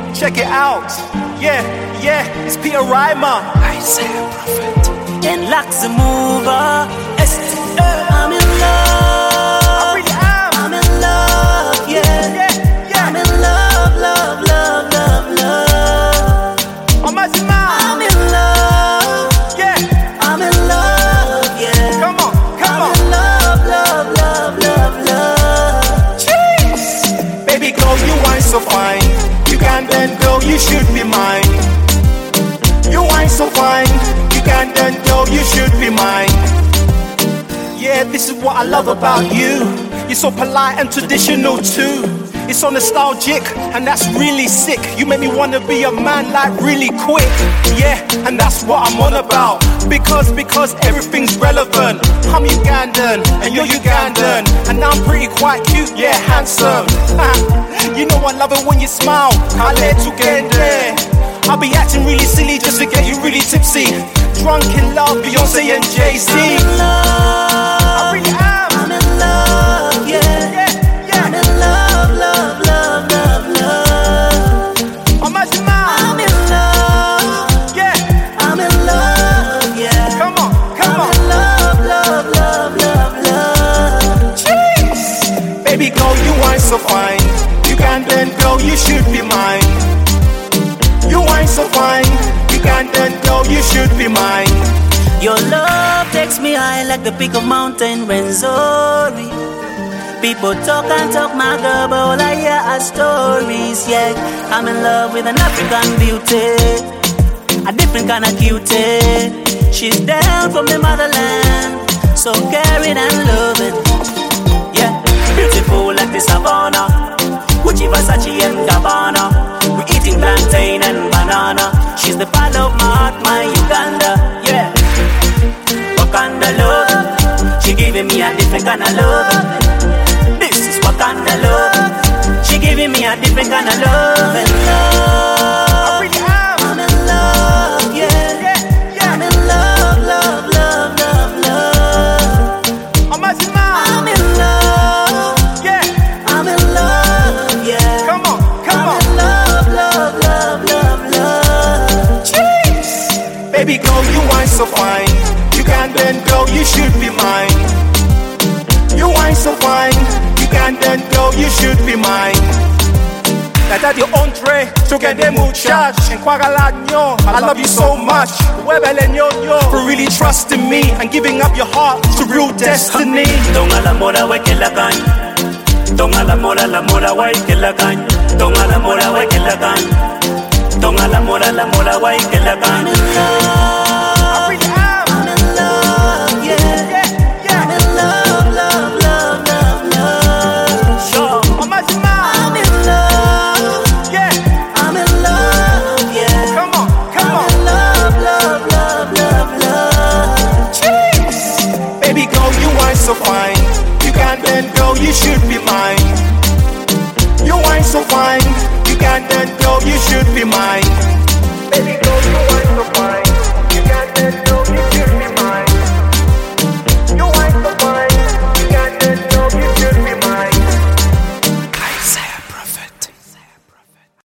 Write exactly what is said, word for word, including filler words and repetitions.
check it out. Yeah, yeah, it's Peter Rymer. Isaiah Prophet. And Lux the mover. I'm in love. I really am. I'm in love, yeah. Yeah, yeah. I'm in love, love, love, love, love. I'm as a man. I'm in love. Yeah, I'm in love, yeah. come on, come I'm on. in love, love, love, love, love. Jeez. Baby girl, you wine so fine. You can then go, you should be mine. You wine so fine. You can then go, you should be mine. Yeah, this is what I love about you. You're so polite and traditional too. It's so nostalgic and that's really sick. You make me wanna be a man like really quick. Yeah, and that's what I'm on about. Because, because everything's relevant. I'm Ugandan and you're Ugandan. And I'm pretty quite cute, yeah, handsome. You know I love it when you smile. Kale tugende. I'll be acting really silly just to get you really tipsy. Drunk in love, Beyonce and Jay-Z. I'm in love. I really am. I'm in love, yeah. Yeah, yeah. I'm in love, love, love, love, love. I'm as a man. I'm in love. Yeah, I'm in love, yeah. come on, come I'm on. in love, love, love, love, love. Jeez. Baby girl, you wine so fine. You can then go, you should be mine. You wine so fine. You can then go, you should be mine. Your love takes me high like the peak of Mountain Renzori. People talk and talk, my girl, but all I hear are stories, yeah. I'm in love with an African beauty, a different kind of cutie. She's down from the motherland, so caring and loving, yeah. Beautiful like the savannah, Gucci, Versace and Gabbana. We eating plantain and banana. She's the part of my heart, my Uganda, yeah. Wakanda love, she giving me a different kind of love. This is Wakanda love, she giving me a different kind of love. And love, I really am. I'm in love, yeah. Yeah, yeah. I'm in love, love, love, love, love. I'm as a man. I'm in love, Yeah, I'm in love, yeah. come on, come I'm on. in love, love, love, love, love. Jeez. Baby girl, you wine so fine. You can then go, you should be mine. You wine so fine. You can then go, you should be mine. That daddy Andre, Tugende muchacho, and Kwagalanyo. I love you so much. For really trusting me and giving up your heart to real destiny. Tonga la mora we que la cañ. Tonga la mora la mora we que la cañ. Tonga la mora we que la cañ. Tonga la mora la mora we que la cañ. I really am. I'm in love, yeah. Yeah, yeah. I'm in love, love, love, love, love. Sure. I'm as a man. I'm in love, Yeah, I'm in love, yeah. come on, come I'm on. in love, love, love, love, love. Jeez. Baby girl, you wine so fine. You can then go, you should be mine. You wine so fine. You can then go, you should be mine.